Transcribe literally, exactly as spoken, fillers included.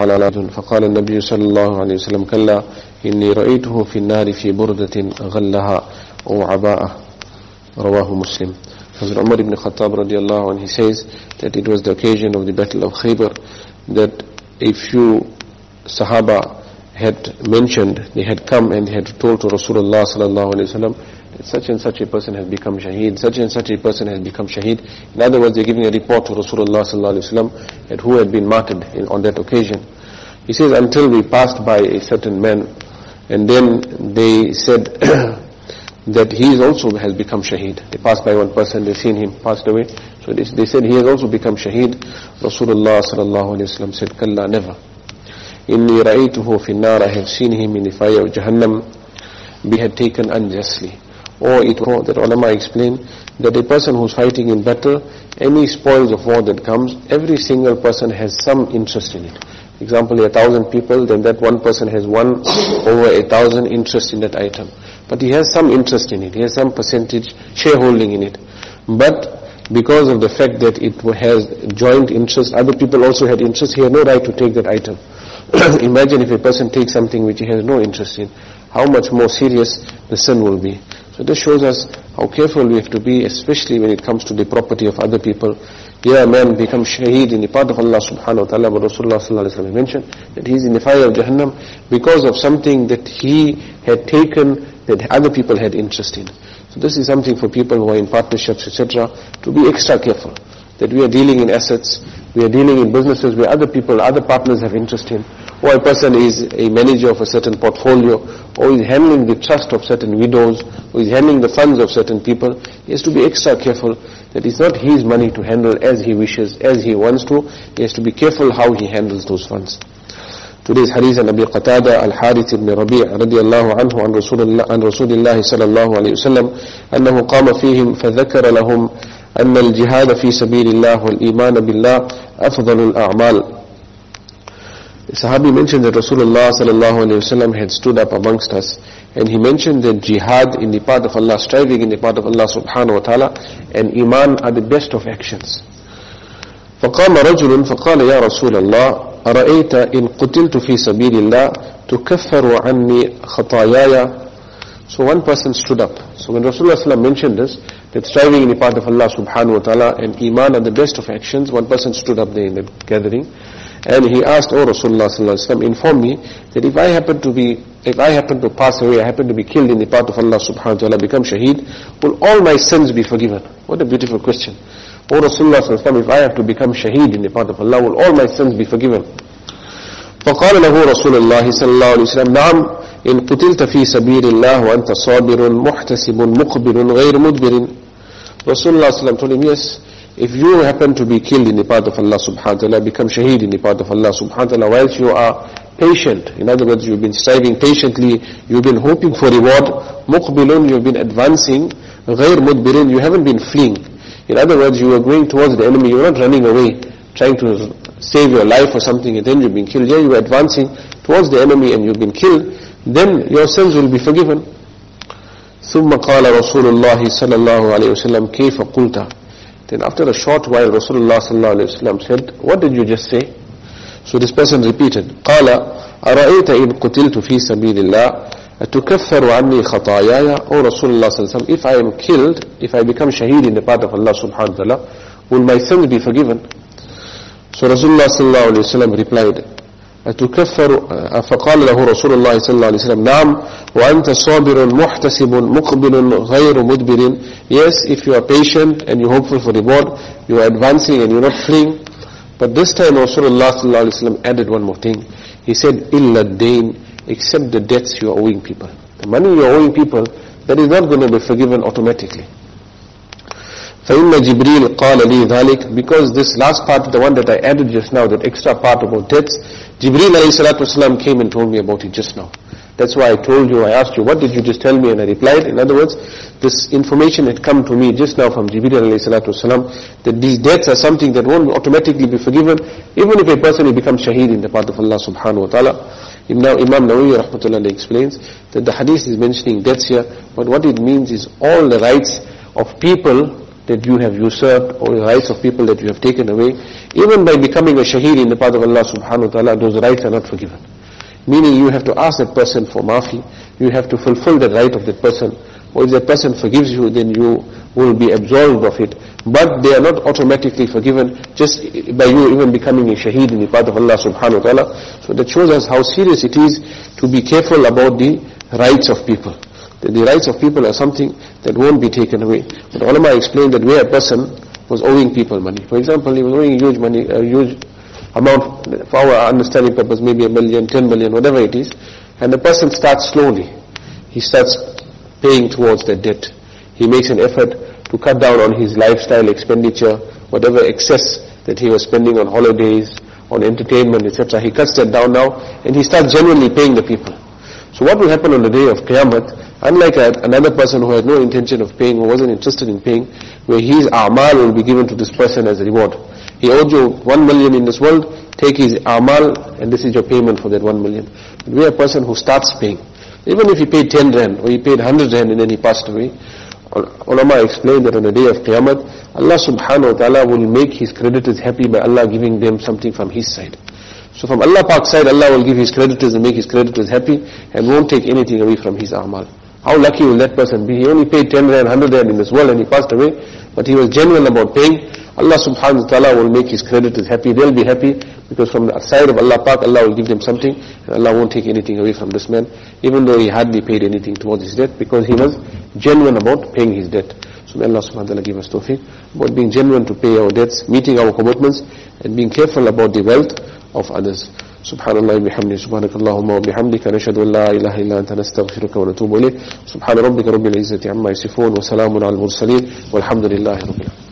فقال النبي صلى الله عليه وسلم كلا إني رأيته في النار في بردة غلها أو عباءة رواه Muslim. Hazrat Umar ibn Khattab radiallahu anh, he says that it was the occasion of the battle of Khaybar that a few Sahaba had mentioned, they had come and had told to Rasulullah sallallahu alayhi wa sallam that such and such a person has become shaheed, such and such a person has become shaheed. In other words, they're giving a report to Rasulullah sallallahu alayhi wa sallam that who had been martyred in, on that occasion. He says, until we passed by a certain man, and then they said that he also has become shaheed. They passed by one person, they seen him passed away, so they, they said he has also become shaheed. Rasulullah sallallahu alayhi wa sallam said, Kalla, never. Inni ra'aytuhu fi an-nar, I have seen him in the fire of Jahannam, be had taken unjustly. Or it was that ulama explain that a person who's fighting in battle, any spoils of war that comes, every single person has some interest in it. For example, a thousand people, then that one person has one over a thousand interest in that item. But he has some interest in it, he has some percentage shareholding in it. But because of the fact that it has joint interest, other people also had interest, he had no right to take that item. Imagine if a person takes something which he has no interest in, how much more serious the sin will be. So this shows us how careful we have to be, especially when it comes to the property of other people. Here a man becomes shaheed in the path of Allah subhanahu wa ta'ala, but Rasulullah sallallahu alayhi wa sallam mentioned that he is in the fire of Jahannam because of something that he had taken that other people had interest in. So this is something for people who are in partnerships, et cetera, to be extra careful. That we are dealing in assets, we are dealing in businesses where other people, other partners have interest in, or a person is a manager of a certain portfolio, or is handling the trust of certain widows, or is handling the funds of certain people. He has to be extra careful that it's not his money to handle as he wishes, as he wants to. He has to be careful how he handles those funds. Today's hadith an Abi Qatada al-Harith ibn Rabi' radiyallahu anhu an Rasulullah an Rasulullah sallallahu alayhi wa sallam annahu qama fihim fadhakara lahum أن الجهاد في سبيل الله والإيمان بالله أفضل الأعمال. The Sahabi mentioned that Rasulullah sallallahu alayhi wa sallam had stood up amongst us, and he mentioned that jihad in the path of Allah, striving in the path of Allah subhanahu wa ta'ala, and iman are the best of actions. فقام رجل فقال يا رسول الله أرأيت إن قتلت في سبيل الله تكفر عني خطاياي. So one person stood up. So when Rasulullah sallallahu mentioned this, that striving in the path of Allah subhanahu wa ta'ala and iman are the best of actions, one person stood up there in the gathering, and he asked, oh Rasulullah sallallahu inform me that if I happen to be, if I happen to pass away, I happen to be killed in the path of Allah subhanahu wa ta'ala, become shaheed, will all my sins be forgiven? What a beautiful question. Oh Rasulullah sallallahu if I have to become shaheed in the path of Allah, will all my sins be forgiven? فقال له رسول الله صلى الله عليه وسلم نعم إن قتلت في سبيل الله وأنت صابر محتسب مقبل غير مدبر. Rasulullah sallallahu told him, yes, if you happen to be killed in the path of Allah subhanahu wa ta'ala, become shaheed in the path of Allah subhanahu wa ta'ala, whilst you are patient, in other words, you've been striving patiently, you've been hoping for reward, muqbilun, you've been advancing, غير مدبر, you haven't been fleeing. In other words, you are going towards the enemy, you're not running away, trying to save your life or something, and then you've been killed. Yeah, you are advancing towards the enemy and you've been killed, then your sins will be forgiven. ثم قال رسول الله صلى الله عليه وسلم كيف قلت. Then after a short while Rasulullah صلى الله عليه وسلم said, what did you just say? So this person repeated, قال أرأيت إن قتلت في سبيل الله أتكفر عني خطاياي. O Rasulullah صلى الله عليه وسلم, if I am killed, if I become shaheed in the path of Allah subhanahu wa ta'ala, will my sins be forgiven? So Rasulullah صلى الله عليه وسلم replied, أتكفر. فقال له رسول الله صلى الله عليه وسلم نعم وأنت صابر محتسب مقبل غير مدبر. Yes, if you are patient and you hopeful for reward, you are advancing and you are not fleeing. But this time Rasulullah صلى الله عليه وسلم added one more thing. He said إلا الدين, except the debts you are owing people. The money you are owing people, that is not going to be forgiven automatically. فإن جبريل قال لي ذلك, because this last part, the one that I added just now, that extra part about debts, Jibreel alayhi salatu wasalam came and told me about it just now. That's why I told you, I asked you, what did you just tell me? And I replied, in other words, this information had come to me just now from Jibreel alayhi salatu wasalam, that these debts are something that won't automatically be forgiven, even if a person becomes shaheed in the path of Allah subhanahu wa ta'ala. Now Imam Nawawi rahmatullah explains that the hadith is mentioning debts here, but what it means is all the rights of people that you have usurped, or the rights of people that you have taken away, even by becoming a shaheed in the path of Allah subhanahu wa ta'ala, those rights are not forgiven. Meaning you have to ask that person for maafi, you have to fulfill the right of that person, or if that person forgives you, then you will be absolved of it. But they are not automatically forgiven just by you even becoming a shaheed in the path of Allah subhanahu wa ta'ala. So that shows us how serious it is to be careful about the rights of people. That the rights of people are something that won't be taken away. But ulama explained that where a person was owing people money, for example, he was owing huge money, a huge amount, for our understanding purpose, maybe a million, ten million, whatever it is, and the person starts slowly, he starts paying towards that debt. He makes an effort to cut down on his lifestyle expenditure, whatever excess that he was spending on holidays, on entertainment, et cetera. He cuts that down now, and he starts genuinely paying the people. So what will happen on the day of Qiyamah, unlike a, another person who had no intention of paying, who wasn't interested in paying, where his a'mal will be given to this person as a reward. He owed you one million in this world, take his a'mal, and this is your payment for that one million. But we are a person who starts paying. Even if he paid ten rand, or he paid one hundred rand and then he passed away, ulama explained that on the day of Qiyamah, Allah subhanahu wa ta'ala will make his creditors happy by Allah giving them something from his side. So from Allah Pak's side, Allah will give his creditors and make his creditors happy and won't take anything away from his a'mal. How lucky will that person be? He only paid ten rand, one hundred rand in this world and he passed away, but he was genuine about paying. Allah subhanahu wa ta'ala will make his creditors happy. They'll be happy because from the side of Allah Pak, Allah will give them something and Allah won't take anything away from this man, even though he hardly paid anything towards his debt, because he was genuine about paying his debt. So may Allah subhanahu wa ta'ala give us tawfiq about being genuine to pay our debts, meeting our commitments, and being careful about the wealth of others. Subhanallah bihamdi, subhanakallahumma wa bihamdika, nashhadu an la ilaha illa anta nastaghfiruka wa natubu ilayk. Subhana rabbika rabbil izzati amma yasifun, wa salamun al mursaleen, walhamdulillahi rabbil alamin.